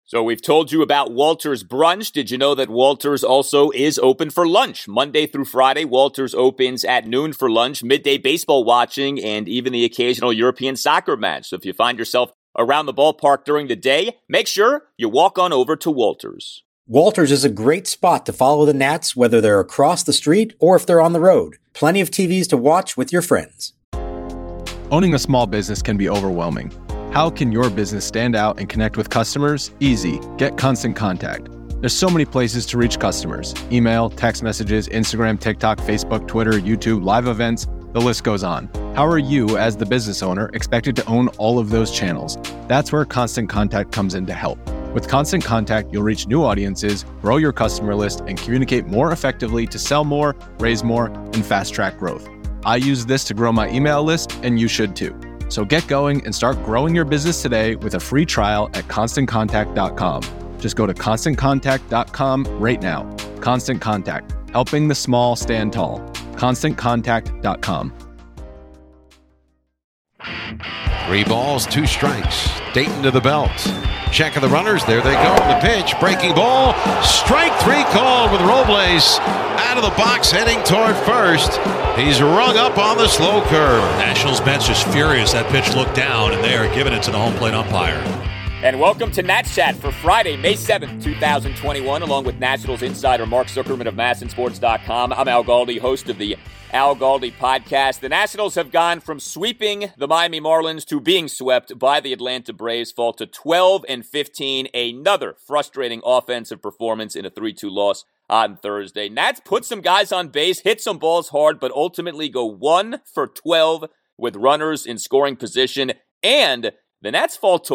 So we've told you about Walters Brunch. Did you know that Walters also is open for lunch? Monday through Friday, Walters opens at noon for lunch, midday baseball watching, and even the occasional European soccer match. So if you find yourself around the ballpark during the day, make sure you walk on over to Walters. Walters is a great spot to follow the Nats, whether they're across the street or if they're on the road. Plenty of TVs to watch with your friends. Owning a small business can be overwhelming. How can your business stand out and connect with customers? Easy. Get Constant Contact. There's so many places to reach customers. Email, text messages, Instagram, TikTok, Facebook, Twitter, YouTube, live events, the list goes on. How are you, as the business owner, expected to own all of those channels? That's where Constant Contact comes in to help. With Constant Contact, you'll reach new audiences, grow your customer list, and communicate more effectively to sell more, raise more, and fast-track growth. I use this to grow my email list, and you should too. So get going and start growing your business today with a free trial at ConstantContact.com. Just go to ConstantContact.com right now. Constant Contact, helping the small stand tall. ConstantContact.com. 3 balls, 2 strikes. Dayton to the belt. Check of the runners. There they go. The pitch. Breaking ball. Strike 3 called with Robles out of the box heading toward first. He's rung up on the slow curve. Nationals bench is furious. That pitch looked down, and they are giving it to the home plate umpire. And welcome to Nats Chat for Friday, May 7th, 2021, along with Nationals insider Mark Zuckerman of NASNsports.com. I'm Al Galdi, host of the Al Galdi podcast. The Nationals have gone from sweeping the Miami Marlins to being swept by the Atlanta Braves, fall to 12-15, another frustrating offensive performance in a 3-2 loss on Thursday. Nats put some guys on base, hit some balls hard, but ultimately go 1 for 12 with runners in scoring position, and the Nats fall to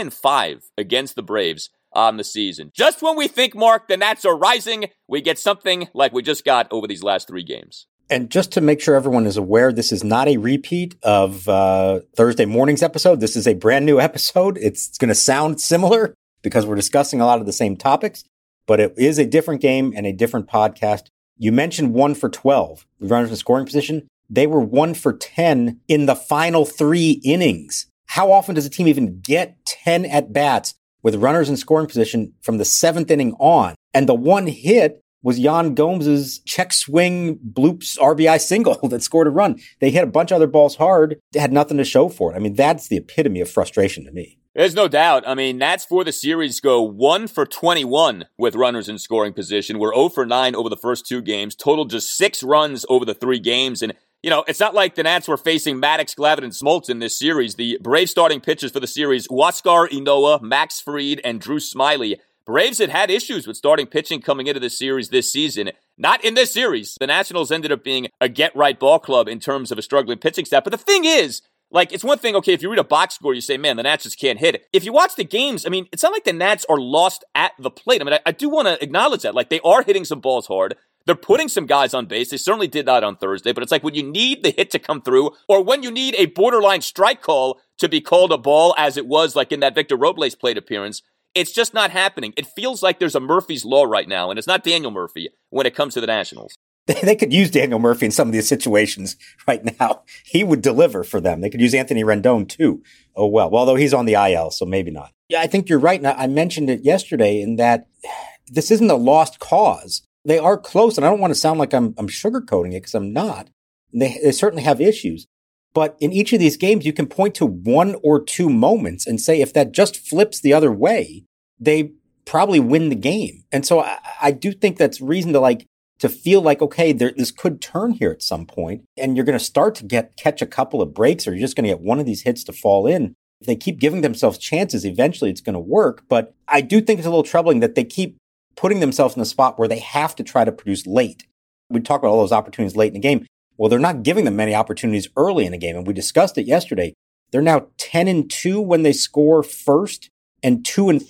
1-5 against the Braves on the season. Just when we think, Mark, the Nats are rising, we get something like we just got over these last 3 games. And just to make sure everyone is aware, this is not a repeat of Thursday morning's episode. This is a brand new episode. It's going to sound similar because we're discussing a lot of the same topics, but it is a different game and a different podcast. You mentioned 1 for 12 with runners in scoring position. They were 1 for 10 in the final 3 innings. How often does a team even get 10 at-bats with runners in scoring position from the 7th inning on? And the one hit was Yan Gomes' check swing bloops RBI single that scored a run. They hit a bunch of other balls hard. They had nothing to show for it. I mean, that's the epitome of frustration to me. There's no doubt. I mean, Nats for the series go 1 for 21 with runners in scoring position. We're 0 for 9 over the first 2 games. Total just 6 runs over the 3 games. And you know, it's not like the Nats were facing Maddox, Glavine, and Smoltz in this series. The Braves starting pitchers for the series, Huascar Ynoa, Max Fried, and Drew Smyly. Braves had issues with starting pitching coming into the series this season. Not in this series. The Nationals ended up being a get-right ball club in terms of a struggling pitching staff. But the thing is, like, it's one thing, okay, if you read a box score, you say, man, the Nats just can't hit it. If you watch the games, I mean, it's not like the Nats are lost at the plate. I mean, I do want to acknowledge that. Like, they are hitting some balls hard. They're putting some guys on base. They certainly did that on Thursday, but it's like when you need the hit to come through or when you need a borderline strike call to be called a ball as it was like in that Victor Robles plate appearance, it's just not happening. It feels like there's a Murphy's Law right now, and it's not Daniel Murphy when it comes to the Nationals. They could use Daniel Murphy in some of these situations right now. He would deliver for them. They could use Anthony Rendon too. Oh, well, although he's on the IL, so maybe not. Yeah, I think you're right. And I mentioned it yesterday in that this isn't a lost cause. They are close, and I don't want to sound like I'm sugarcoating it because I'm not. They certainly have issues. But in each of these games, you can point to 1 or 2 moments and say if that just flips the other way, they probably win the game. And so I do think that's reason to feel like, okay, this could turn here at some point, and you're going to start to catch a couple of breaks, or you're just going to get one of these hits to fall in. If they keep giving themselves chances, eventually it's going to work. But I do think it's a little troubling that they keep putting themselves in a spot where they have to try to produce late. We talk about all those opportunities late in the game. Well, they're not giving them many opportunities early in the game. And we discussed it yesterday. They're now 10-2 when they score first and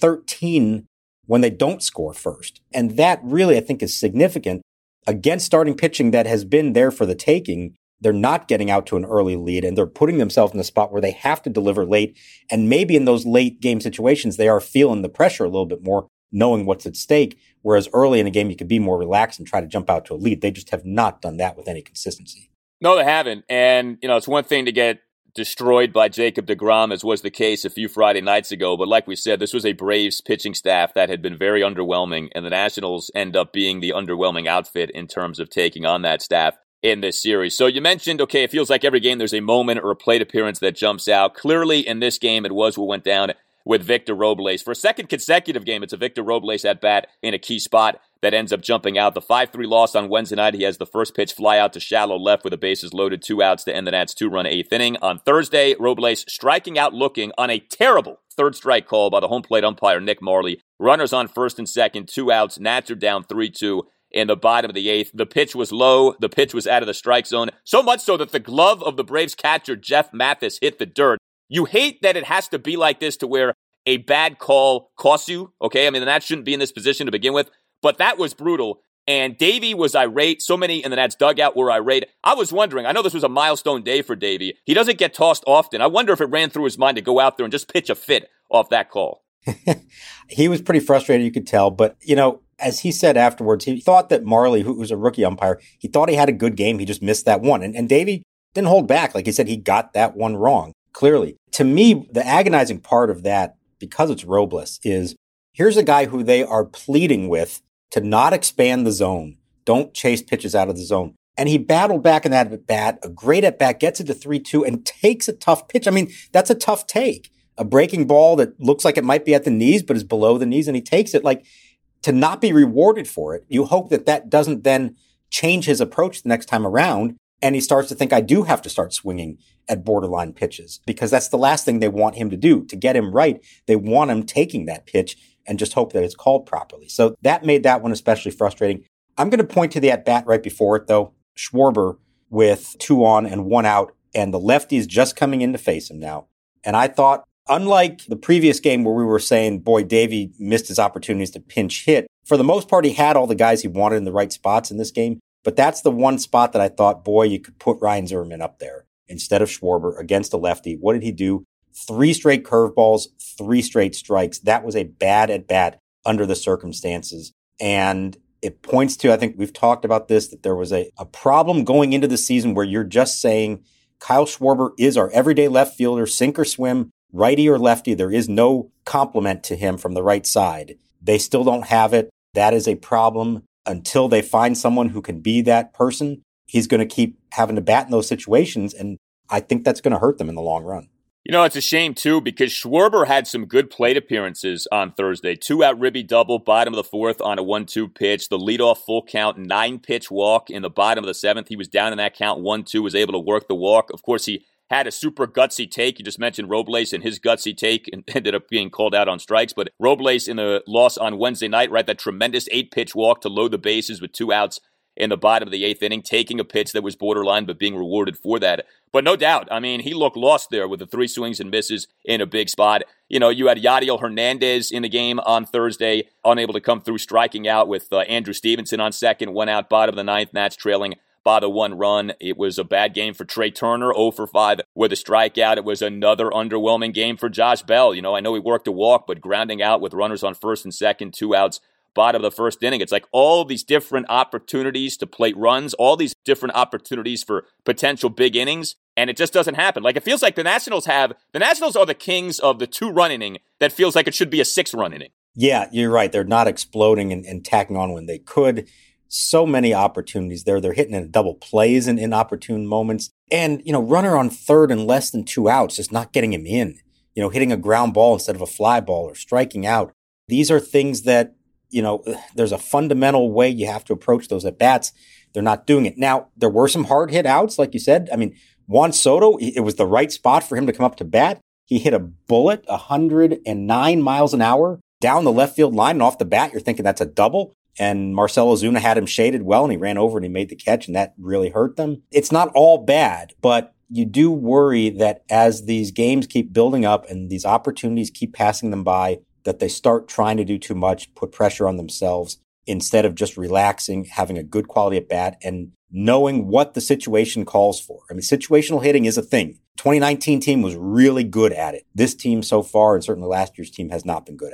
2-13 when they don't score first. And that really, I think, is significant against starting pitching that has been there for the taking. They're not getting out to an early lead, and they're putting themselves in a spot where they have to deliver late. And maybe in those late game situations, they are feeling the pressure a little bit more, knowing what's at stake. Whereas early in a game, you could be more relaxed and try to jump out to a lead. They just have not done that with any consistency. No, they haven't. And, it's one thing to get destroyed by Jacob deGrom, as was the case a few Friday nights ago. But like we said, this was a Braves pitching staff that had been very underwhelming, and the Nationals end up being the underwhelming outfit in terms of taking on that staff in this series. So you mentioned, okay, it feels like every game there's a moment or a plate appearance that jumps out. Clearly in this game, it was what went down with Victor Robles. For a second consecutive game, it's a Victor Robles at bat in a key spot that ends up jumping out. The 5-3 loss on Wednesday night, he has the first pitch fly out to shallow left with the bases loaded, 2 outs to end the Nats' 2-run 8th inning. On Thursday, Robles striking out looking on a terrible third strike call by the home plate umpire Nick Marley. Runners on first and second, 2 outs. Nats are down 3-2 in the bottom of the 8th. The pitch was low. The pitch was out of the strike zone. So much so that the glove of the Braves catcher, Jeff Mathis, hit the dirt. You hate that it has to be like this to where a bad call costs you, okay? I mean, the Nats shouldn't be in this position to begin with, but that was brutal. And Davey was irate. So many in the Nats dugout were irate. I was wondering, I know this was a milestone day for Davey. He doesn't get tossed often. I wonder if it ran through his mind to go out there and just pitch a fit off that call. He was pretty frustrated, you could tell. But, you know, as he said afterwards, he thought that Marley, who was a rookie umpire, he thought he had a good game. He just missed that one. And Davey didn't hold back. Like he said, he got that one wrong, clearly. To me, the agonizing part of that, because it's Robles, is here's a guy who they are pleading with to not expand the zone. Don't chase pitches out of the zone. And he battled back in that at-bat, a great at-bat, gets it to 3-2 and takes a tough pitch. I mean, that's a tough take. A breaking ball that looks like it might be at the knees, but is below the knees, and he takes it. Like, to not be rewarded for it, you hope that that doesn't then change his approach the next time around. And he starts to think, I do have to start swinging at borderline pitches, because that's the last thing they want him to do. To get him right, they want him taking that pitch and just hope that it's called properly. So that made that one especially frustrating. I'm going to point to the at-bat right before it, though. Schwarber with 2 on and 1 out, and the lefty's just coming in to face him now. And I thought, unlike the previous game where we were saying, boy, Davey missed his opportunities to pinch hit, for the most part, he had all the guys he wanted in the right spots in this game. But that's the one spot that I thought, boy, you could put Ryan Zimmerman up there instead of Schwarber against a lefty. What did he do? 3 straight curveballs, 3 straight strikes. That was a bad at-bat under the circumstances. And it points to, I think we've talked about this, that there was a problem going into the season where you're just saying Kyle Schwarber is our everyday left fielder, sink or swim, righty or lefty. There is no complement to him from the right side. They still don't have it. That is a problem. Until they find someone who can be that person, he's going to keep having to bat in those situations, and I think that's going to hurt them in the long run. You know, it's a shame, too, because Schwarber had some good plate appearances on Thursday. 2-out ribby double, bottom of the 4th on a 1-2 pitch. The leadoff full count, 9-pitch walk in the bottom of the 7th. He was down in that count, 1-2, was able to work the walk. Of course, he had a super gutsy take. You just mentioned Robles and his gutsy take and ended up being called out on strikes. But Robles in the loss on Wednesday night, right, that tremendous 8-pitch walk to load the bases with 2 outs in the bottom of the 8th inning, taking a pitch that was borderline but being rewarded for that. But no doubt, I mean, he looked lost there with the 3 swings and misses in a big spot. You know, you had Yadiel Hernandez in the game on Thursday, unable to come through, striking out with Andrew Stevenson on second, 1 out, bottom of the 9th, Nats trailing by the 1 run. It was a bad game for Trey Turner, 0 for 5 with a strikeout. It was another underwhelming game for Josh Bell. You know, I know he worked a walk, but grounding out with runners on first and second, 2 outs, bottom of the 1st inning. It's like all these different opportunities to plate runs, all these different opportunities for potential big innings, and it just doesn't happen. Like, it feels like the Nationals are the kings of the 2-run inning that feels like it should be a 6-run inning. Yeah, you're right. They're not exploding and tacking on when they could. So many opportunities there. They're hitting in double plays in inopportune moments. And, you know, runner on third and less than 2 outs, just not getting him in. You know, hitting a ground ball instead of a fly ball or striking out. These are things that, you know, there's a fundamental way you have to approach those at-bats. They're not doing it. Now, there were some hard hit outs, like you said. I mean, Juan Soto, it was the right spot for him to come up to bat. He hit a bullet 109 miles an hour down the left field line, and off the bat, you're thinking that's a double. And Marcell Ozuna had him shaded well, and he ran over and he made the catch, and that really hurt them. It's not all bad, but you do worry that as these games keep building up and these opportunities keep passing them by, that they start trying to do too much, put pressure on themselves, instead of just relaxing, having a good quality at bat, and knowing what the situation calls for. I mean, situational hitting is a thing. 2019 team was really good at it. This team so far, and certainly last year's team, has not been good at it.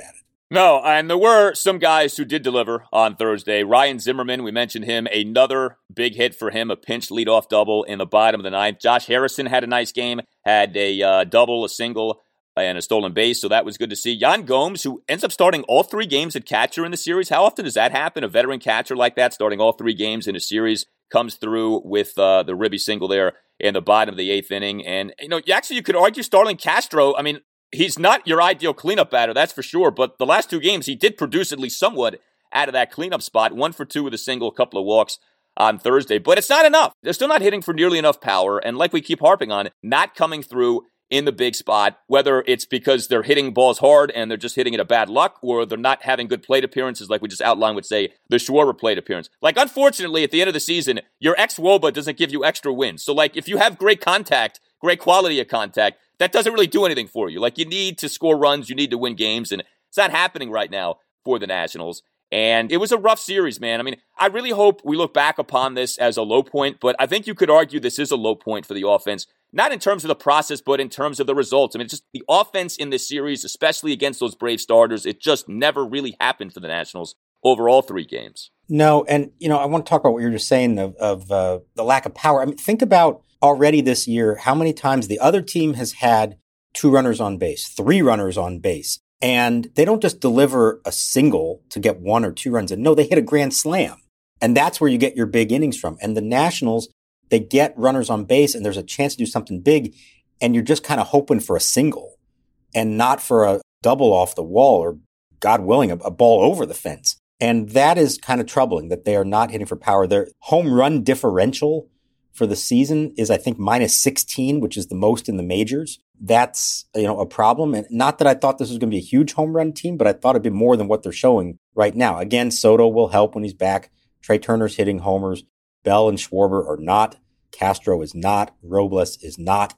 No, and there were some guys who did deliver on Thursday. Ryan Zimmerman, we mentioned him, another big hit for him, a pinch leadoff double in the bottom of the ninth. Josh Harrison had a nice game, had a double, a single, and a stolen base, so that was good to see. Yan Gomes, who ends up starting all 3 games at catcher in the series. How often does that happen? A veteran catcher like that starting all 3 games in a series comes through with the ribby single there in the bottom of the 8th inning. And, you could argue Starlin Castro, he's not your ideal cleanup batter, that's for sure, but the last 2 games, he did produce at least somewhat out of that cleanup spot. 1 for 2 with a single, a couple of walks on Thursday, but it's not enough. They're still not hitting for nearly enough power, and like we keep harping on, not coming through in the big spot, whether it's because they're hitting balls hard and they're just hitting it a bad luck, or they're not having good plate appearances like we just outlined with, say, the Schwarber plate appearance. Like, unfortunately, at the end of the season, your ex-WOBA doesn't give you extra wins. So, like, if you have great contact, great quality of contact, that doesn't really do anything for you. Like, you need to score runs, you need to win games, and it's not happening right now for the Nationals. And it was a rough series, man. I really hope we look back upon this as a low point, but I think you could argue this is a low point for the offense, not in terms of the process, but in terms of the results. It's just the offense in this series, especially against those Brave starters, it just never really happened for the Nationals over all 3 games. No, and, I want to talk about what you're just saying of the lack of power. Think about already this year how many times the other team has had 2 runners on base, 3 runners on base. And they don't just deliver a single to get 1 or 2 runs in. No, they hit a grand slam. And that's where you get your big innings from. And the Nationals, they get runners on base and there's a chance to do something big. And you're just kind of hoping for a single and not for a double off the wall or, God willing, a ball over the fence. And that is kind of troubling that they are not hitting for power. Their home run differential for the season is, I think, minus 16, which is the most in the majors. That's, a problem. And not that I thought this was going to be a huge home run team, but I thought it'd be more than what they're showing right now. Again, Soto will help when he's back. Trey Turner's hitting homers. Bell and Schwarber are not. Castro is not. Robles is not.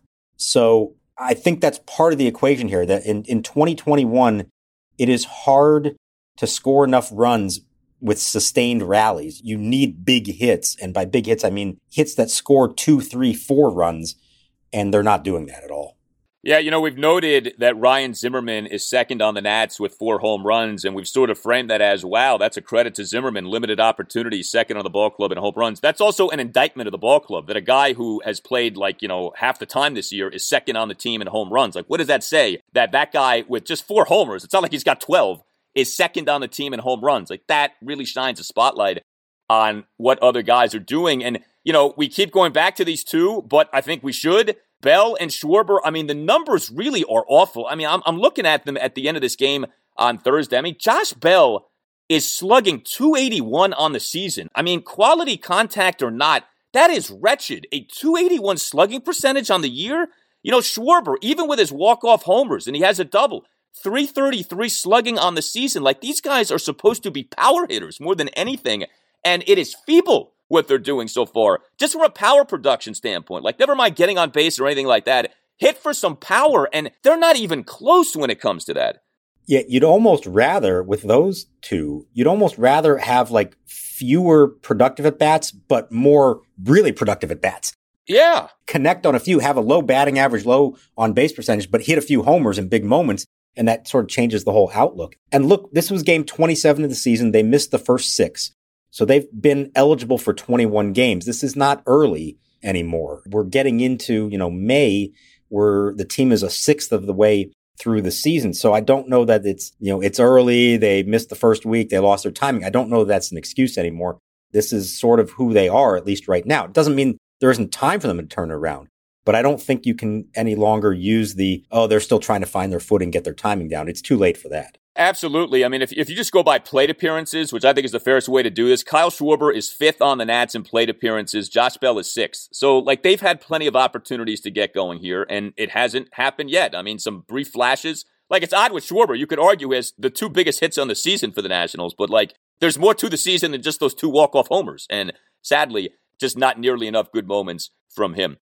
So I think that's part of the equation here, that in 2021, it is hard to score enough runs with sustained rallies. You need big hits. And by big hits, I mean hits that score 2, 3, 4 runs. And they're not doing that at all. Yeah, we've noted that Ryan Zimmerman is second on the Nats with 4 home runs, and we've sort of framed that as, wow, that's a credit to Zimmerman, limited opportunities, second on the ball club in home runs. That's also an indictment of the ball club, that a guy who has played half the time this year is second on the team in home runs. Like, what does that say? That guy with just 4 homers, it's not like he's got 12, is second on the team in home runs. Like, that really shines a spotlight on what other guys are doing. And, we keep going back to these 2, but I think we should. Bell and Schwarber, the numbers really are awful. I'm looking at them at the end of this game on Thursday. Josh Bell is slugging .281 on the season. Quality contact or not, that is wretched. A .281 slugging percentage on the year? Schwarber, even with his walk-off homers, and he has a double, .333 slugging on the season. Like, these guys are supposed to be power hitters more than anything, and it is feeble what they're doing so far, just from a power production standpoint. Like, never mind getting on base or anything like that. Hit for some power, and they're not even close when it comes to that. Yeah, you'd almost rather, with those 2, have fewer productive at-bats, but more really productive at-bats. Yeah. Connect on a few, have a low batting average, low on base percentage, but hit a few homers in big moments, and that sort of changes the whole outlook. And look, this was game 27 of the season. They missed the first 6. So they've been eligible for 21 games. This is not early anymore. We're getting into, May, where the team is a 1/6 of the way through the season. So I don't know that it's early. They missed the first week. They lost their timing. I don't know that's an excuse anymore. This is sort of who they are, at least right now. It doesn't mean there isn't time for them to turn it around. But I don't think you can any longer use they're still trying to find their footing, get their timing down. It's too late for that. Absolutely. If you just go by plate appearances, which I think is the fairest way to do this, Kyle Schwarber is 5th on the Nats in plate appearances. Josh Bell is 6th. So, they've had plenty of opportunities to get going here, and it hasn't happened yet. Some brief flashes. It's odd with Schwarber. You could argue he has the 2 biggest hits on the season for the Nationals, but, there's more to the season than just those 2 walk-off homers. And sadly, just not nearly enough good moments from him.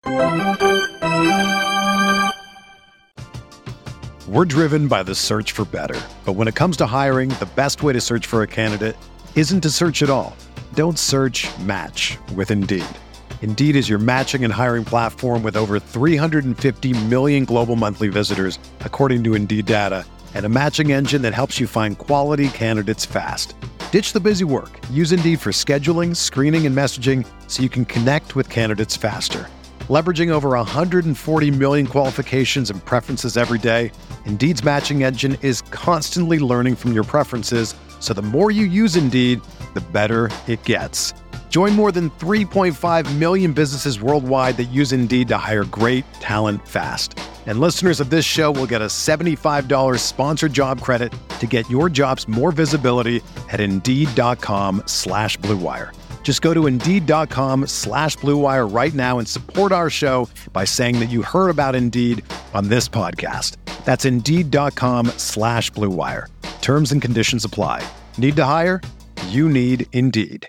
We're driven by the search for better. But when it comes to hiring, the best way to search for a candidate isn't to search at all. Don't search, match with Indeed. Indeed is your matching and hiring platform with over 350 million global monthly visitors, according to Indeed data, and a matching engine that helps you find quality candidates fast. Ditch the busy work. Use Indeed for scheduling, screening, and messaging so you can connect with candidates faster. Leveraging over 140 million qualifications and preferences every day, Indeed's matching engine is constantly learning from your preferences, so the more you use Indeed, the better it gets. Join more than 3.5 million businesses worldwide that use Indeed to hire great talent fast. And listeners of this show will get a $75 sponsored job credit to get your jobs more visibility at Indeed.com/Blue Wire. Just go to Indeed.com/Blue Wire right now and support our show by saying that you heard about Indeed on this podcast. That's Indeed.com/Blue Wire. Terms and conditions apply. Need to hire? You need Indeed.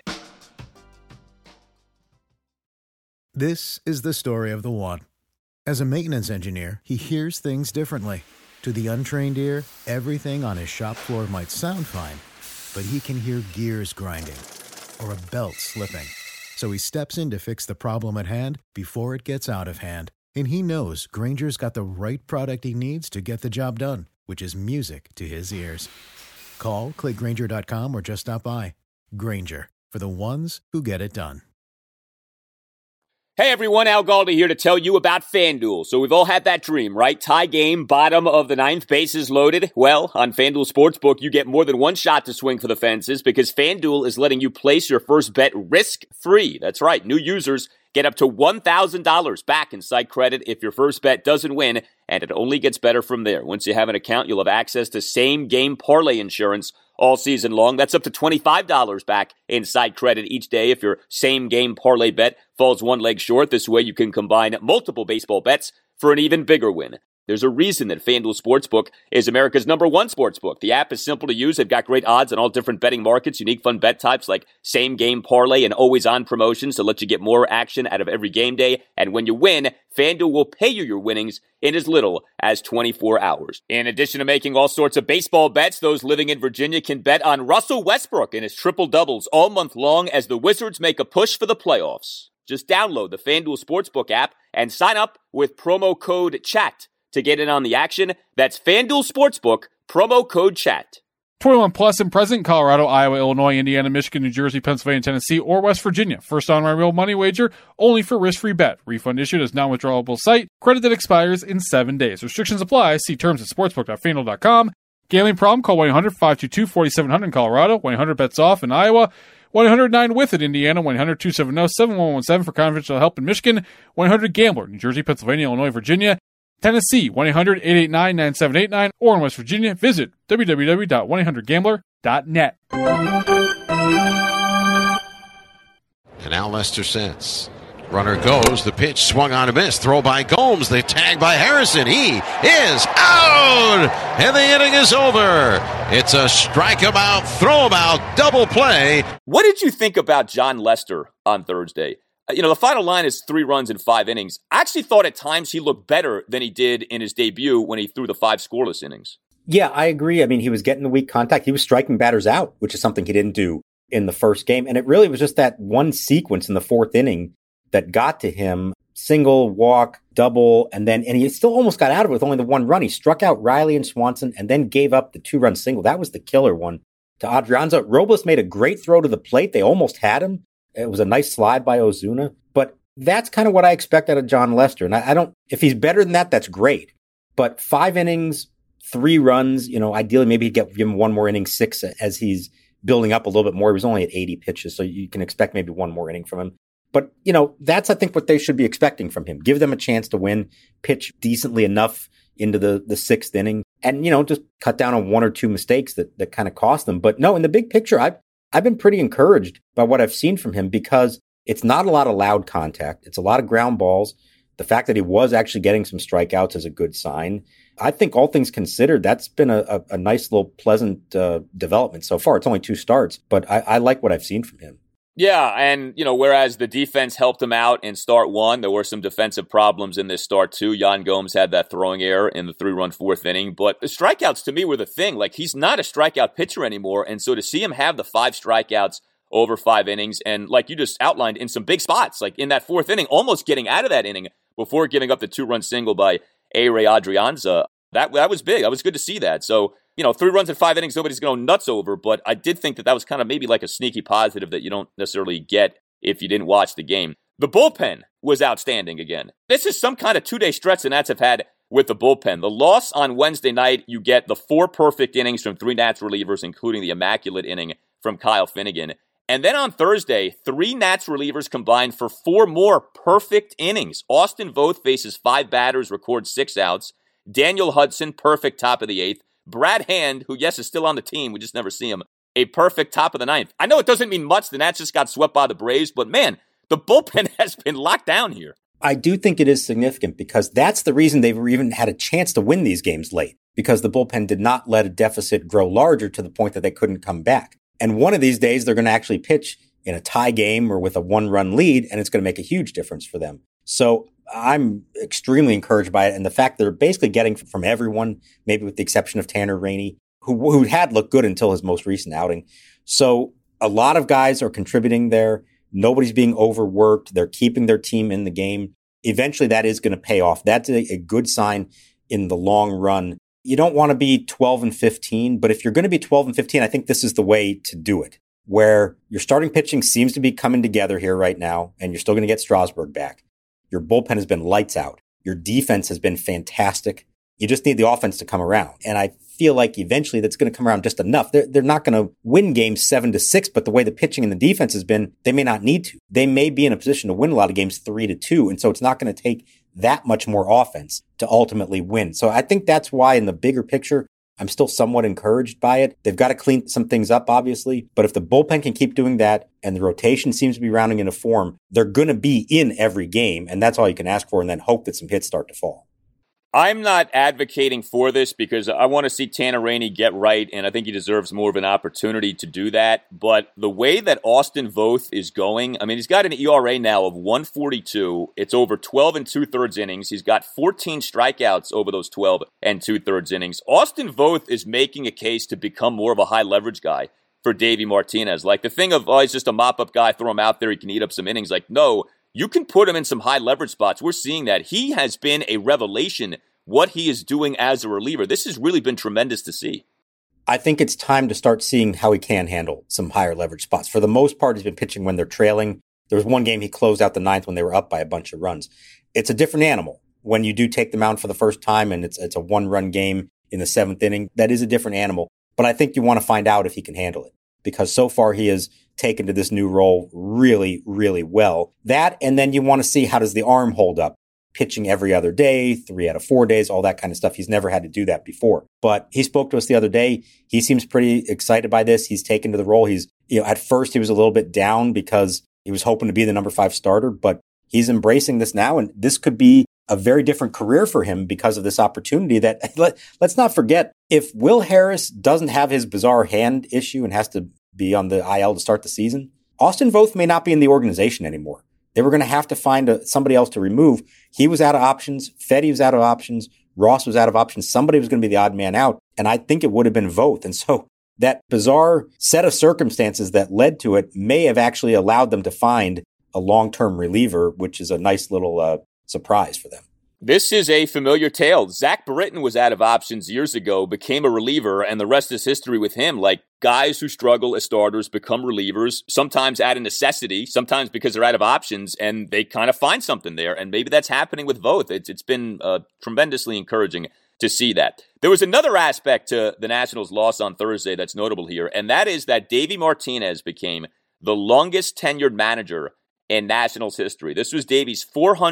This is the story of the one. As a maintenance engineer, he hears things differently. To the untrained ear, everything on his shop floor might sound fine, but he can hear gears grinding or a belt slipping. So he steps in to fix the problem at hand before it gets out of hand. And he knows Grainger's got the right product he needs to get the job done, which is music to his ears. Call, click Grainger.com, or just stop by. Grainger, for the ones who get it done. Hey everyone, Al Galdi here to tell you about FanDuel. So we've all had that dream, right? Tie game, bottom of the ninth, bases loaded. Well, on FanDuel Sportsbook, you get more than one shot to swing for the fences because FanDuel is letting you place your first bet risk-free. That's right, new users get up to $1,000 back in site credit if your first bet doesn't win, and it only gets better from there. Once you have an account, you'll have access to same-game parlay insurance all season long. That's up to $25 back in site credit each day if your same-game parlay bet falls one leg short. This way you can combine multiple baseball bets for an even bigger win. There's a reason that FanDuel Sportsbook is America's #1 sportsbook. The app is simple to use. They've got great odds on all different betting markets, unique fun bet types like same-game parlay and always-on promotions to let you get more action out of every game day. And when you win, FanDuel will pay you your winnings in as little as 24 hours. In addition to making all sorts of baseball bets, those living in Virginia can bet on Russell Westbrook and his triple-doubles all month long as the Wizards make a push for the playoffs. Just download the FanDuel Sportsbook app and sign up with promo code CHAT to get in on the action. That's FanDuel Sportsbook, promo code CHAT. 21 plus and present in Colorado, Iowa, Illinois, Indiana, Michigan, New Jersey, Pennsylvania, Tennessee, or West Virginia. First online real money wager only for risk-free bet. Refund issued as non-withdrawable site. Credit that expires in 7 days. Restrictions apply. See terms at sportsbook.fanduel.com. Gambling problem? Call 1-800-522-4700 in Colorado. 1-800-BETS-OFF in Iowa. 1-800-9-WITH in Indiana. 1-800-270-7117 for confidential help in Michigan. 1-800-GAMBLER, New Jersey, Pennsylvania, Illinois, Virginia. Tennessee, 1-800-889-9789, or in West Virginia, visit www.1800gambler.net. And now Lester sends. Runner goes. The pitch swung on a miss. Throw by Gomes. The tag by Harrison. He is out. And the inning is over. It's a strike him out, throw him out, double play. What did you think about Jon Lester on Thursday? The final line is 3 runs in 5 innings. I actually thought at times he looked better than he did in his debut when he threw the 5 scoreless innings. Yeah, I agree. I mean, he was getting the weak contact. He was striking batters out, which is something he didn't do in the first game. And it really was just that one sequence in the 4th inning that got to him. Single, walk, double, and he still almost got out of it with only the 1 run. He struck out Riley and Swanson and then gave up the 2-run single. That was the killer one to Adrianza. Robles made a great throw to the plate. They almost had him. It was a nice slide by Ozuna, but that's kind of what I expect out of Jon Lester. And I don't, if he's better than that, that's great. But 5 innings, 3 runs, ideally maybe he'd give him 1 more inning, 6 as he's building up a little bit more. He was only at 80 pitches, so you can expect maybe 1 more inning from him. But, that's, I think, what they should be expecting from him. Give them a chance to win, pitch decently enough into the 6th inning, and, just cut down on 1 or 2 mistakes that kind of cost them. But no, in the big picture, I've been pretty encouraged by what I've seen from him because it's not a lot of loud contact. It's a lot of ground balls. The fact that he was actually getting some strikeouts is a good sign. I think all things considered, that's been a nice little pleasant development so far. It's only 2 starts, but I like what I've seen from him. Yeah, and, whereas the defense helped him out in start 1, there were some defensive problems in this start 2. Yan Gomes had that throwing error in the 3-run 4th inning, but the strikeouts to me were the thing. Like, he's not a strikeout pitcher anymore, and so to see him have the 5 strikeouts over 5 innings, and like you just outlined, in some big spots, like in that 4th inning, almost getting out of that inning before giving up the 2-run single by A-Ray Adrianza, That was big. That was good to see that. So, 3 runs in 5 innings, nobody's going nuts over, but I did think that was kind of maybe like a sneaky positive that you don't necessarily get if you didn't watch the game. The bullpen was outstanding again. This is some kind of 2-day stretch the Nats have had with the bullpen. The loss on Wednesday night, you get the 4 perfect innings from 3 Nats relievers, including the immaculate inning from Kyle Finnegan. And then on Thursday, 3 Nats relievers combined for 4 more perfect innings. Austin Voth faces 5 batters, records 6 outs. Daniel Hudson, perfect top of the 8th. Brad Hand, who, yes, is still on the team, we just never see him, a perfect top of the 9th. I know it doesn't mean much. The Nats just got swept by the Braves, but man, the bullpen has been locked down here. I do think it is significant because that's the reason they've even had a chance to win these games late, because the bullpen did not let a deficit grow larger to the point that they couldn't come back. And one of these days, they're going to actually pitch in a tie game or with a 1-run lead, and it's going to make a huge difference for them. So I'm extremely encouraged by it. And the fact they're basically getting from everyone, maybe with the exception of Tanner Rainey, who had looked good until his most recent outing. So a lot of guys are contributing there. Nobody's being overworked. They're keeping their team in the game. Eventually, that is going to pay off. That's a good sign in the long run. You don't want to be 12-15, but if you're going to be 12-15, I think this is the way to do it, where your starting pitching seems to be coming together here right now, and you're still going to get Strasburg back. Your bullpen has been lights out. Your defense has been fantastic. You just need the offense to come around. And I feel like eventually that's going to come around just enough. They're not going to win games 7-6, but the way the pitching and the defense has been, they may not need to. They may be in a position to win a lot of games 3-2. And so it's not going to take that much more offense to ultimately win. So I think that's why in the bigger picture, I'm still somewhat encouraged by it. They've got to clean some things up, obviously. But if the bullpen can keep doing that and the rotation seems to be rounding into form, they're going to be in every game. And that's all you can ask for, and then hope that some hits start to fall. I'm not advocating for this because I want to see Tanner Rainey get right, and I think he deserves more of an opportunity to do that. But the way that Austin Voth is going, I mean, he's got an ERA now of 1.42. It's over 12 2/3 innings. He's got 14 strikeouts over those 12 2/3 innings. Austin Voth is making a case to become more of a high leverage guy for Davey Martinez. Like the thing of, he's just a mop-up guy, throw him out there, he can eat up some innings. Like, no. You can put him in some high leverage spots. We're seeing that. He has been a revelation, what he is doing as a reliever. This has really been tremendous to see. I think it's time to start seeing how he can handle some higher leverage spots. For the most part, he's been pitching when they're trailing. There was one game he closed out the 9th when they were up by a bunch of runs. It's a different animal. When you do take them out for the first time and it's a 1-run game in the 7th inning, that is a different animal. But I think you want to find out if he can handle it, because so far he has taken to this new role really, really well. That, and then you want to see how does the arm hold up. Pitching every other day, 3 out of 4 days, all that kind of stuff. He's never had to do that before. But he spoke to us the other day. He seems pretty excited by this. He's taken to the role. He's, at first he was a little bit down because he was hoping to be the number 5 starter, but he's embracing this now. And this could be a very different career for him because of this opportunity that, let's not forget, if Will Harris doesn't have his bizarre hand issue and has to be on the IL to start the season, Austin Voth may not be in the organization anymore. They were going to have to find somebody else to remove. He was out of options. Fedde was out of options. Ross was out of options. Somebody was going to be the odd man out. And I think it would have been Voth. And so that bizarre set of circumstances that led to it may have actually allowed them to find a long-term reliever, which is a nice little surprise for them. This is a familiar tale. Zach Britton was out of options years ago, became a reliever, and the rest is history with him. Like, guys who struggle as starters become relievers, sometimes out of necessity, sometimes because they're out of options, and they kind of find something there. And maybe that's happening with Voth. It's been tremendously encouraging to see that. There was another aspect to the Nationals' loss on Thursday that's notable here, and that is that Davey Martinez became the longest tenured manager in Nationals history. This was Davey's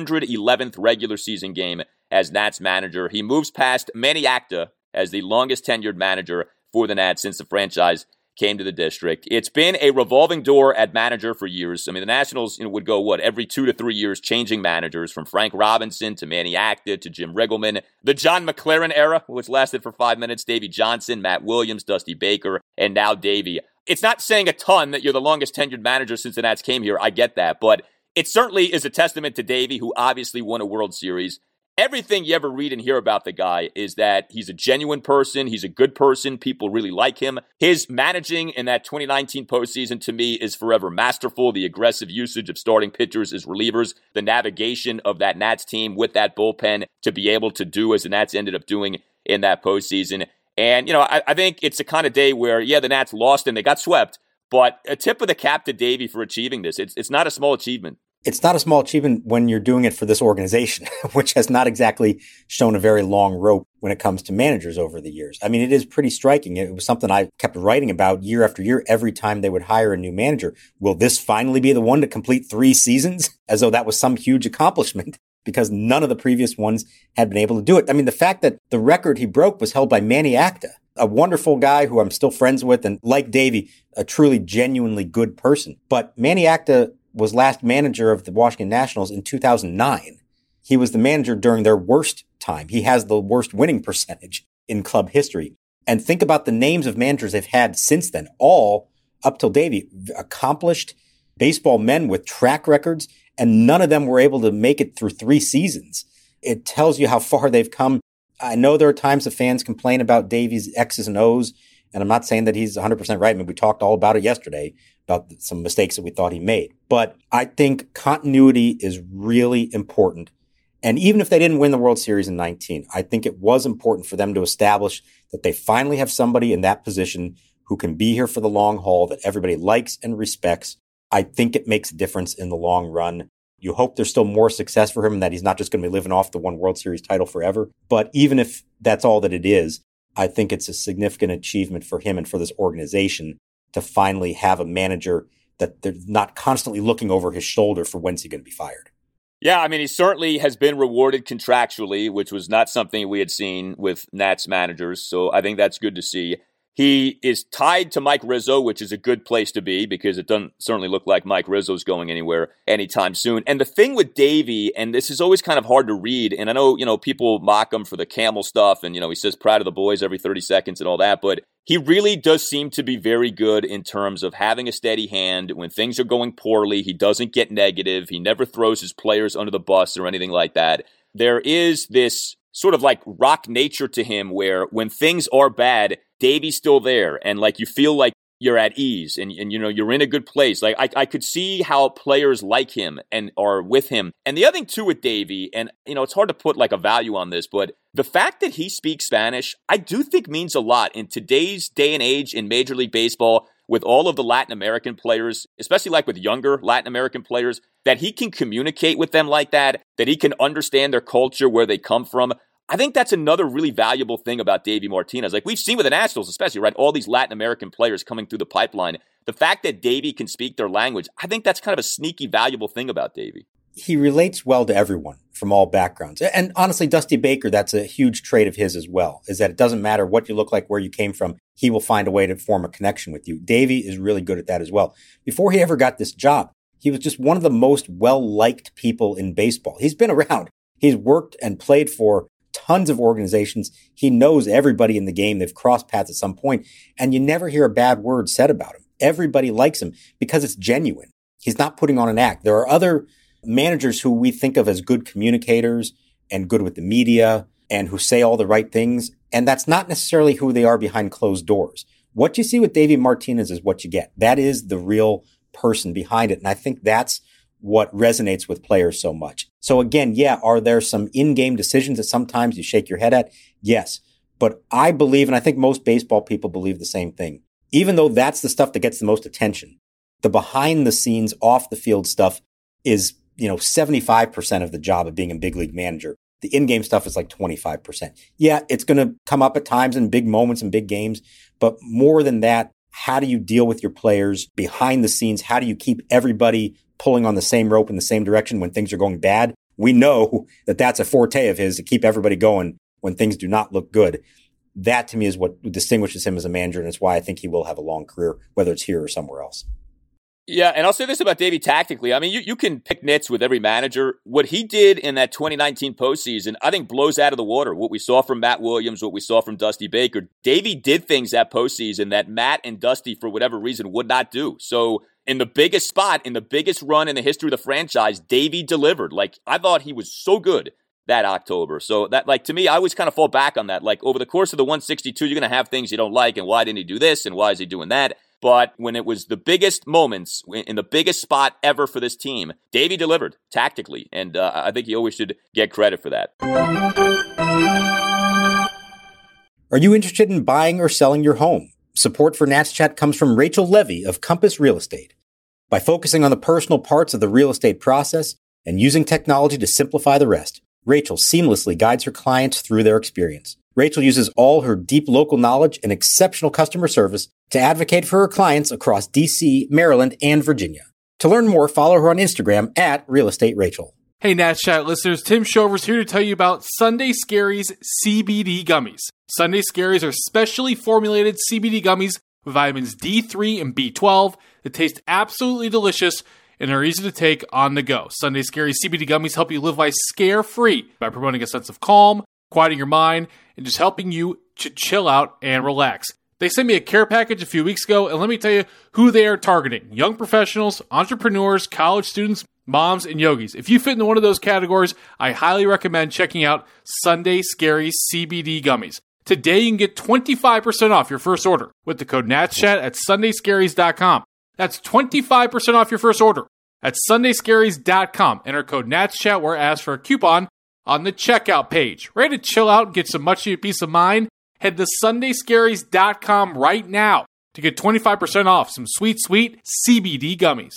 411th regular season game as Nats manager. He moves past Manny Acta as the longest tenured manager for the Nats since the franchise came to the district. It's been a revolving door at manager for years. I mean, the Nationals would go, every 2 to 3 years changing managers, from Frank Robinson to Manny Acta to Jim Riggleman. The John McLaren era, which lasted for 5 minutes, Davey Johnson, Matt Williams, Dusty Baker, and now Davey. It's not saying a ton that you're the longest tenured manager since the Nats came here. I get that. But it certainly is a testament to Davey, who obviously won a World Series. Everything you ever read and hear about the guy is that he's a genuine person. He's a good person. People really like him. His managing in that 2019 postseason, to me, is forever masterful. The aggressive usage of starting pitchers as relievers, the navigation of that Nats team with that bullpen to be able to do as the Nats ended up doing in that postseason. And, I think it's a kind of day where, the Nats lost and they got swept, but a tip of the cap to Davey for achieving this. It's not a small achievement. It's not a small achievement when you're doing it for this organization, which has not exactly shown a very long rope when it comes to managers over the years. I mean, it is pretty striking. It was something I kept writing about year after year every time they would hire a new manager. Will this finally be the one to complete 3 seasons? As though that was some huge accomplishment, because none of the previous ones had been able to do it. I mean, the fact that the record he broke was held by Manny Acta, a wonderful guy who I'm still friends with, and like Davey, a truly genuinely good person. But Manny Acta was last manager of the Washington Nationals in 2009. He was the manager during their worst time. He has the worst winning percentage in club history. And think about the names of managers they've had since then, all up till Davey, accomplished baseball men with track records, and none of them were able to make it through 3 seasons. It tells you how far they've come. I know there are times the fans complain about Davey's X's and O's, and I'm not saying that he's 100% right. I mean, we talked all about it yesterday, about some mistakes that we thought he made. But I think continuity is really important. And even if they didn't win the World Series in 19, I think it was important for them to establish that they finally have somebody in that position who can be here for the long haul, that everybody likes and respects. I think it makes a difference in the long run. You hope there's still more success for him and that he's not just going to be living off the one World Series title forever. But even if that's all that it is, I think it's a significant achievement for him and for this organization to finally have a manager that they're not constantly looking over his shoulder for when's he going to be fired. Yeah, I mean, he certainly has been rewarded contractually, which was not something we had seen with Nats managers. So I think that's good to see. He is tied to Mike Rizzo, which is a good place to be because it doesn't certainly look like Mike Rizzo's going anywhere anytime soon. And the thing with Davey, and this is always kind of hard to read, and I know, people mock him for the camel stuff, and, he says proud of the boys every 30 seconds and all that, but he really does seem to be very good in terms of having a steady hand. When things are going poorly, he doesn't get negative. He never throws his players under the bus or anything like that. There is this sort of like rock nature to him where when things are bad, Davey's still there, and like you feel like you're at ease and you're in a good place. Like I could see how players like him and are with him. And the other thing too with Davey, and it's hard to put like a value on this, but the fact that he speaks Spanish, I do think means a lot in today's day and age in Major League Baseball with all of the Latin American players, especially like with younger Latin American players, that he can communicate with them like that he can understand their culture, where they come from. I think that's another really valuable thing about Davey Martinez. Like we've seen with the Nationals especially, right? All these Latin American players coming through the pipeline. The fact that Davey can speak their language, I think that's kind of a sneaky valuable thing about Davey. He relates well to everyone from all backgrounds. And honestly, Dusty Baker, that's a huge trait of his as well, is that it doesn't matter what you look like, where you came from, he will find a way to form a connection with you. Davey is really good at that as well. Before he ever got this job, he was just one of the most well-liked people in baseball. He's been around. He's worked and played for tons of organizations. He knows everybody in the game. They've crossed paths at some point, and you never hear a bad word said about him. Everybody likes him because it's genuine. He's not putting on an act. There are other managers who we think of as good communicators and good with the media and who say all the right things, and that's not necessarily who they are behind closed doors. What you see with Davey Martinez is what you get. That is the real person behind it, and I think that's what resonates with players so much. So again, are there some in-game decisions that sometimes you shake your head at? Yes. But I believe, and I think most baseball people believe the same thing, even though that's the stuff that gets the most attention, the behind the scenes, off the field stuff is, 75% of the job of being a big league manager. The in-game stuff is like 25%. Yeah, it's going to come up at times in big moments and big games, but more than that, how do you deal with your players behind the scenes? How do you keep everybody pulling on the same rope in the same direction when things are going bad? We know that that's a forte of his, to keep everybody going when things do not look good. That to me is what distinguishes him as a manager, and it's why I think he will have a long career, whether it's here or somewhere else. Yeah, and I'll say this about Davey tactically. I mean, you can pick nits with every manager. What he did in that 2019 postseason, I think blows out of the water. What we saw from Matt Williams, what we saw from Dusty Baker. Davey did things that postseason that Matt and Dusty, for whatever reason, would not do. So in the biggest spot, in the biggest run in the history of the franchise, Davey delivered. Like, I thought he was so good that October. So that, like, to me, I always kind of fall back on that. Like, over the course of the 162, you're going to have things you don't like, and why didn't he do this, and why is he doing that? But when it was the biggest moments, in the biggest spot ever for this team, Davey delivered tactically, and I think he always should get credit for that. Are you interested in buying or selling your home? Support for Nats Chat comes from Rachel Levy of Compass Real Estate. By focusing on the personal parts of the real estate process and using technology to simplify the rest, Rachel seamlessly guides her clients through their experience. Rachel uses all her deep local knowledge and exceptional customer service to advocate for her clients across D.C., Maryland, and Virginia. To learn more, follow her on Instagram at RealEstateRachel. Hey, Nats Chat listeners, Tim Shover's here to tell you about Sunday Scaries CBD Gummies. Sunday Scaries are specially formulated CBD gummies with vitamins D3 and B12 that taste absolutely delicious and are easy to take on the go. Sunday Scaries CBD gummies help you live life scare-free by promoting a sense of calm, quieting your mind, and just helping you to chill out and relax. They sent me a care package a few weeks ago, and let me tell you who they are targeting. Young professionals, entrepreneurs, college students, moms, and yogis. If you fit into one of those categories, I highly recommend checking out Sunday Scaries CBD Gummies. Today, you can get 25% off your first order with the code NATSCHAT at sundayscaries.com. That's 25% off your first order at sundayscaries.com. Enter code NATSCHAT where it asks for a coupon on the checkout page. Ready to chill out and get some much-needed peace of mind? Head to sundayscaries.com right now to get 25% off some sweet, sweet CBD gummies.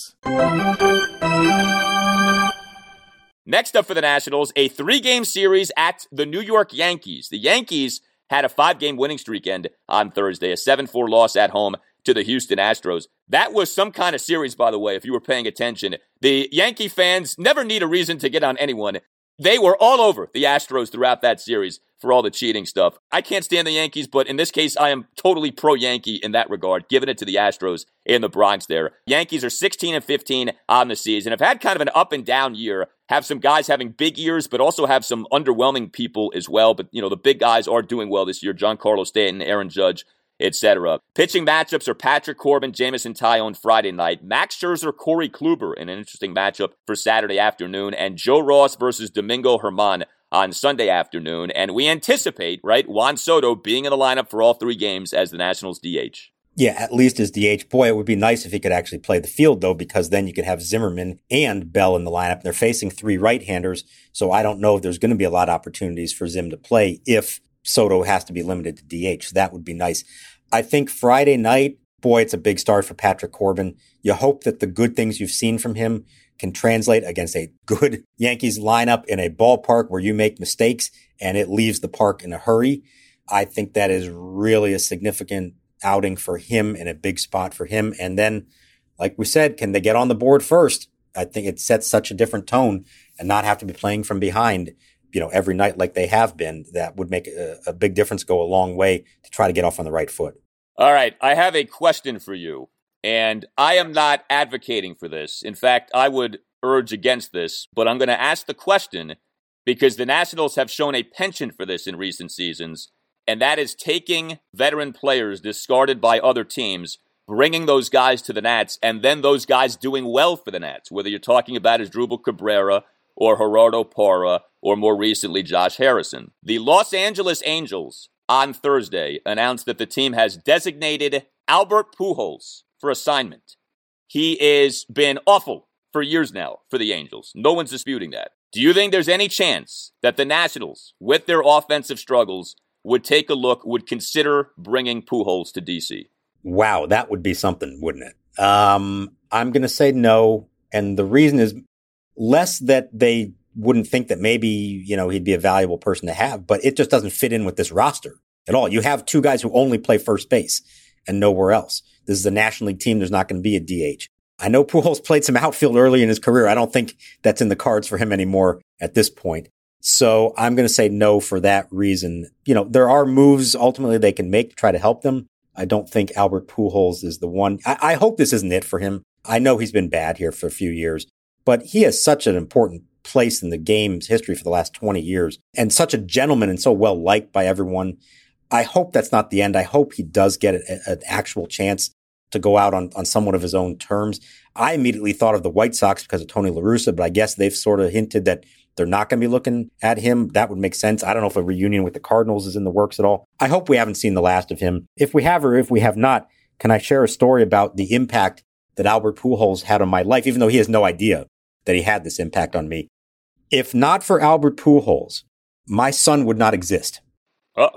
Next up for the Nationals, a 3-game series at the New York Yankees. The Yankees had a 5-game winning streak end on Thursday, a 7-4 loss at home to the Houston Astros. That was some kind of series, by the way, if you were paying attention. The Yankee fans never need a reason to get on anyone. They were all over the Astros throughout that series for all the cheating stuff. I can't stand the Yankees, but in this case, I am totally pro-Yankee in that regard, giving it to the Astros in the Bronx there. Yankees are 16-15 on the season, have had kind of an up and down year, have some guys having big years, but also have some underwhelming people as well. But, the big guys are doing well this year. Giancarlo Stanton, Aaron Judge, etc. Pitching matchups are Patrick Corbin, Jameson Taillon Friday night, Max Scherzer, Corey Kluber in an interesting matchup for Saturday afternoon, and Joe Ross versus Domingo Germán on Sunday afternoon. And we anticipate, Juan Soto being in the lineup for all 3 games as the Nationals DH. Yeah, at least as DH. Boy, it would be nice if he could actually play the field, though, because then you could have Zimmerman and Bell in the lineup. They're facing 3 right-handers, so I don't know if there's going to be a lot of opportunities for Zim to play if Soto has to be limited to DH. That would be nice. I think Friday night, boy, it's a big start for Patrick Corbin. You hope that the good things you've seen from him can translate against a good Yankees lineup in a ballpark where you make mistakes and it leaves the park in a hurry. I think that is really a significant outing for him and a big spot for him. And then, like we said, can they get on the board first? I think it sets such a different tone and not have to be playing from behind, every night like they have been. That would make a big difference, go a long way to try to get off on the right foot. All right, I have a question for you, and I am not advocating for this. In fact, I would urge against this, but I'm going to ask the question because the Nationals have shown a penchant for this in recent seasons, and that is taking veteran players discarded by other teams, bringing those guys to the Nats, and then those guys doing well for the Nats, whether you're talking about Asdrubal Cabrera or Gerardo Parra, or more recently, Josh Harrison. The Los Angeles Angels on Thursday announced that the team has designated Albert Pujols for assignment. He has been awful for years now for the Angels. No one's disputing that. Do you think there's any chance that the Nationals, with their offensive struggles, would take a look, would consider bringing Pujols to D.C.? Wow, that would be something, wouldn't it? I'm going to say no, and the reason is less that they wouldn't think that maybe, he'd be a valuable person to have, but it just doesn't fit in with this roster at all. You have 2 guys who only play first base and nowhere else. This is a National League team. There's not going to be a DH. I know Pujols played some outfield early in his career. I don't think that's in the cards for him anymore at this point. So I'm going to say no for that reason. There are moves ultimately they can make to try to help them. I don't think Albert Pujols is the one. I hope this isn't it for him. I know he's been bad here for a few years, but he has such an important place in the game's history for the last 20 years and such a gentleman and so well liked by everyone. I hope that's not the end. I hope he does get an actual chance to go out on somewhat of his own terms. I immediately thought of the White Sox because of Tony La Russa, but I guess they've sort of hinted that they're not going to be looking at him. That would make sense. I don't know if a reunion with the Cardinals is in the works at all. I hope we haven't seen the last of him. If we have or if we have not, can I share a story about the impact that Albert Pujols had on my life, even though he has no idea that he had this impact on me? If not for Albert Pujols, my son would not exist. Uh-oh.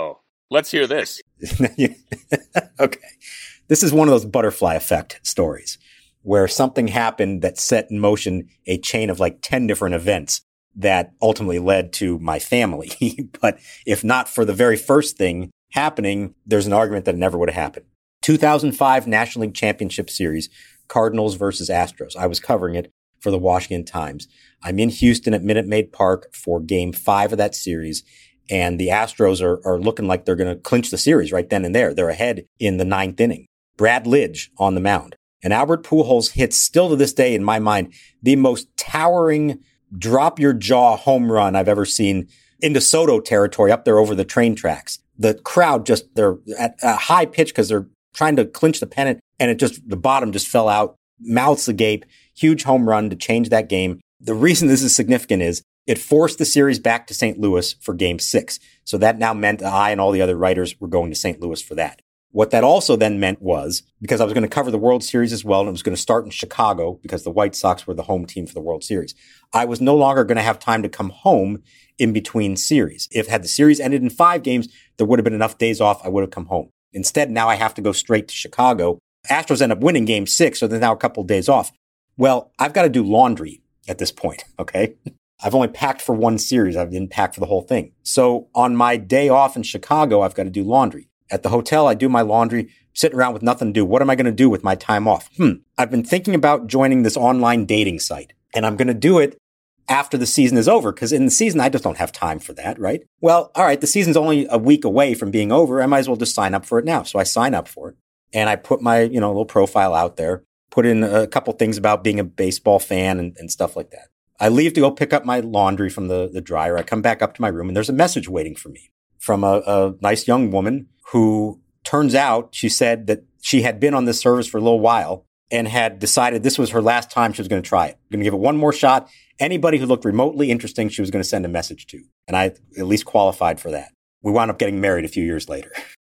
Let's hear this. Okay. This is one of those butterfly effect stories where something happened that set in motion a chain of like 10 different events that ultimately led to my family. But if not for the very first thing happening, there's an argument that it never would have happened. 2005 National League Championship Series, Cardinals versus Astros. I was covering it for the Washington Times. I'm in Houston at Minute Maid Park for Game 5 of that series, and the Astros are looking like they're going to clinch the series right then and there. They're ahead in the 9th inning. Brad Lidge on the mound. And Albert Pujols hits, still to this day in my mind, the most towering drop-your-jaw home run I've ever seen in DeSoto territory up there over the train tracks. The crowd they're at a high pitch because they're trying to clinch the pennant, and the bottom just fell out, mouths agape, huge home run to change that game. The reason this is significant is it forced the series back to St. Louis for Game 6. So that now meant I and all the other writers were going to St. Louis for that. What that also then meant was, because I was going to cover the World Series as well, and it was going to start in Chicago because the White Sox were the home team for the World Series, I was no longer going to have time to come home in between series. Had the series ended in 5 games, there would have been enough days off, I would have come home. Instead, now I have to go straight to Chicago. Astros end up winning Game 6, so there's now a couple of days off. Well, I've got to do laundry at this point, okay? I've only packed for one series. I didn't pack for the whole thing. So on my day off in Chicago, I've got to do laundry. At the hotel, I do my laundry, sitting around with nothing to do. What am I going to do with my time off? I've been thinking about joining this online dating site, and I'm going to do it after the season is over, because in the season, I just don't have time for that, right? Well, all right, the season's only a week away from being over. I might as well just sign up for it now. So I sign up for it, and I put my, little profile out there, put in a couple things about being a baseball fan and stuff like that. I leave to go pick up my laundry from the dryer. I come back up to my room, and there's a message waiting for me from a nice young woman who turns out she said that she had been on this service for a little while and had decided this was her last time she was going to try it. Going to give it one more shot. Anybody who looked remotely interesting, she was going to send a message to. And I at least qualified for that. We wound up getting married a few years later.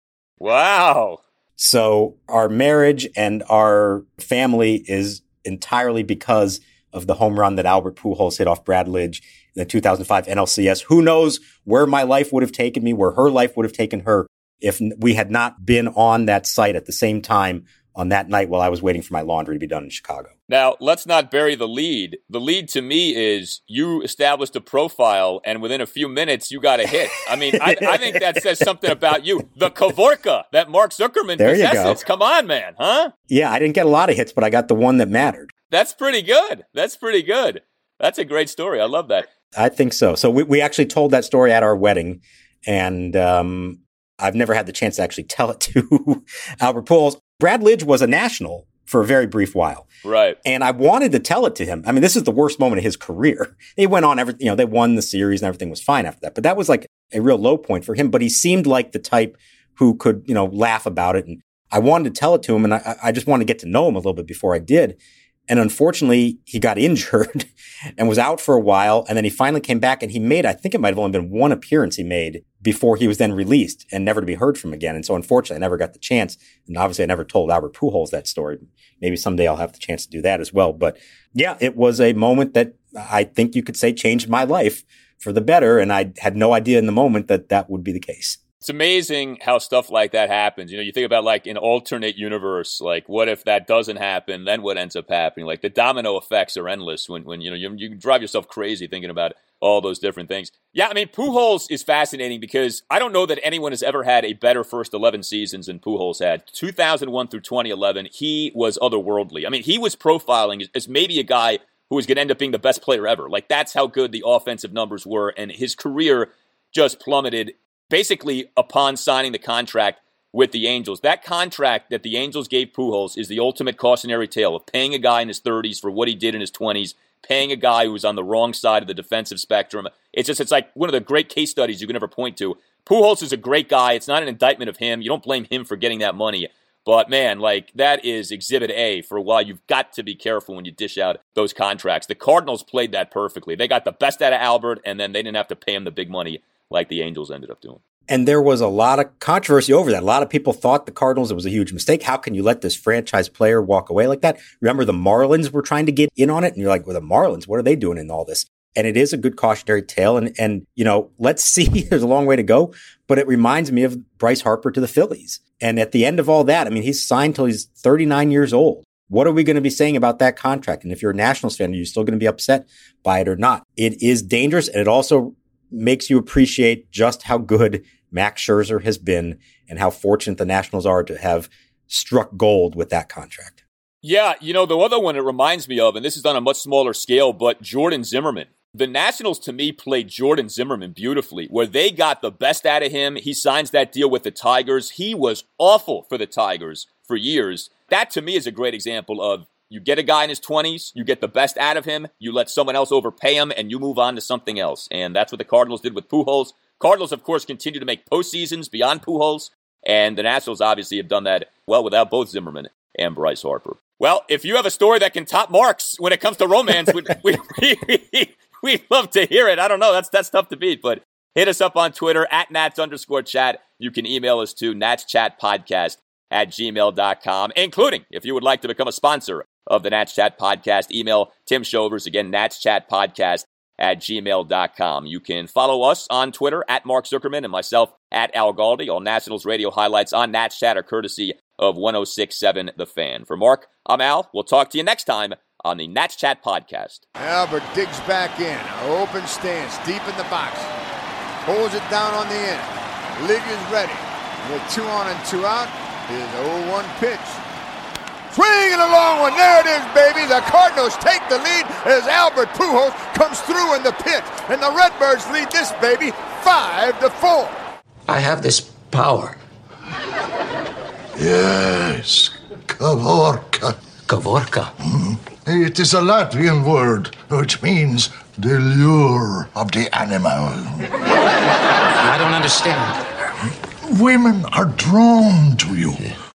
Wow. So our marriage and our family is entirely because of the home run that Albert Pujols hit off Brad Lidge in the 2005 NLCS. Who knows where my life would have taken me, where her life would have taken her if we had not been on that site at the same time on that night while I was waiting for my laundry to be done in Chicago. Now, let's not bury the lead. The lead to me is you established a profile, and within a few minutes, you got a hit. I mean, I think that says something about you. The Kavorka that Mark Zuckerman possesses. Come on, man, huh? Yeah, I didn't get a lot of hits, but I got the one that mattered. That's pretty good. That's a great story. I love that. I think so. So we actually told that story at our wedding, and I've never had the chance to actually tell it to Albert Pujols. Brad Lidge was a national for a very brief while. Right. And I wanted to tell it to him. I mean, this is the worst moment of his career. He went on they won the series and everything was fine after that. But that was like a real low point for him. But he seemed like the type who could, laugh about it. And I wanted to tell it to him. And I just wanted to get to know him a little bit before I did. And unfortunately, he got injured and was out for a while. And then he finally came back and he made, I think it might have only been one appearance he made before he was then released and never to be heard from again. And so unfortunately, I never got the chance. And obviously, I never told Albert Pujols that story. Maybe someday I'll have the chance to do that as well. But yeah, it was a moment that I think you could say changed my life for the better. And I had no idea in the moment that that would be the case. It's amazing how stuff like that happens. You think about like an alternate universe, like what if that doesn't happen, then what ends up happening? Like the domino effects are endless when you can drive yourself crazy thinking about all those different things. Yeah, I mean, Pujols is fascinating because I don't know that anyone has ever had a better first 11 seasons than Pujols had. 2001 through 2011, he was otherworldly. I mean, he was profiling as maybe a guy who was going to end up being the best player ever. Like that's how good the offensive numbers were, and his career just plummeted basically upon signing the contract with the Angels. That contract that the Angels gave Pujols is the ultimate cautionary tale of paying a guy in his 30s for what he did in his 20s, paying a guy who was on the wrong side of the defensive spectrum. It's like one of the great case studies you can ever point to. Pujols is a great guy. It's not an indictment of him. You don't blame him for getting that money. But man, like that is exhibit A for why you've got to be careful when you dish out those contracts. The Cardinals played that perfectly. They got the best out of Albert, and then they didn't have to pay him the big money like the Angels ended up doing. And there was a lot of controversy over that. A lot of people thought the Cardinals, it was a huge mistake. How can you let this franchise player walk away like that? Remember the Marlins were trying to get in on it? And you're like, well, the Marlins, what are they doing in all this? And it is a good cautionary tale. And let's see, there's a long way to go, but it reminds me of Bryce Harper to the Phillies. And at the end of all that, I mean, he's signed till he's 39 years old. What are we going to be saying about that contract? And if you're a Nationals fan, are you still going to be upset by it or not? It is dangerous. And it also makes you appreciate just how good Max Scherzer has been and how fortunate the Nationals are to have struck gold with that contract. Yeah, the other one it reminds me of, and this is on a much smaller scale, but Jordan Zimmermann. The Nationals, to me, played Jordan Zimmermann beautifully, where they got the best out of him. He signs that deal with the Tigers. He was awful for the Tigers for years. That, to me, is a great example of you get a guy in his 20s, you get the best out of him, you let someone else overpay him, and you move on to something else. And that's what the Cardinals did with Pujols. Cardinals, of course, continue to make postseasons beyond Pujols, and the Nationals obviously have done that well without both Zimmermann and Bryce Harper. Well, if you have a story that can top Mark's when it comes to romance, we'd love to hear it. I don't know. That's tough to beat, but hit us up on Twitter @Nats_chat. You can email us to natschatpodcast@gmail.com, including if you would like to become a sponsor of the Nats Chat Podcast, email Tim Shovers, again, natschatpodcast@gmail.com. You can follow us on Twitter @Mark Zuckerman and myself @Al Galdi. All Nationals radio highlights on Nats Chat are courtesy of 106.7 The Fan. For Mark, I'm Al. We'll talk to you next time on the Nats Chat Podcast. Albert digs back in. Open stance, deep in the box. Pulls it down on the end. League is ready. With 2 on and 2 out. His 0-1 pitch. Swinging a long one. There it is, baby. The Cardinals take the lead as Albert Pujols comes through in the pitch. And the Redbirds lead this baby 5-4. I have this power. Yes, Kavorka. Kavorka? It is a Latvian word, which means the lure of the animal. I don't understand. Women are drawn to you.